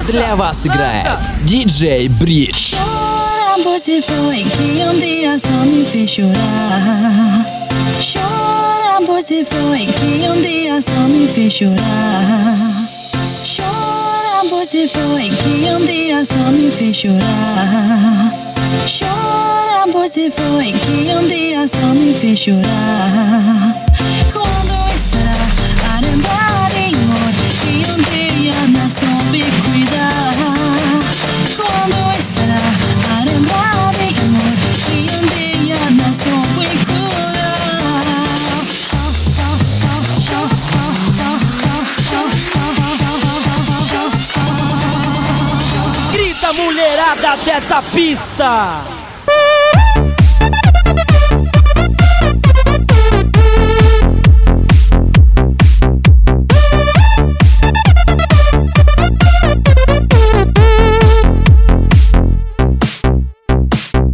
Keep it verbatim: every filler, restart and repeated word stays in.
Для вас играет диджей Бридж. Chora, você foi que um dia só me fez chorar. Chora, você foi que um dia só me fez chorar. Chora, você foi que um dia só me fez chorar. Chora, você foi que um dia só me fez chorar. Quando estará a lembrar de amor que um dia não soube cuidar? Quando estará a lembrar de amor que um dia não soube Grita, mulherada dessa pista!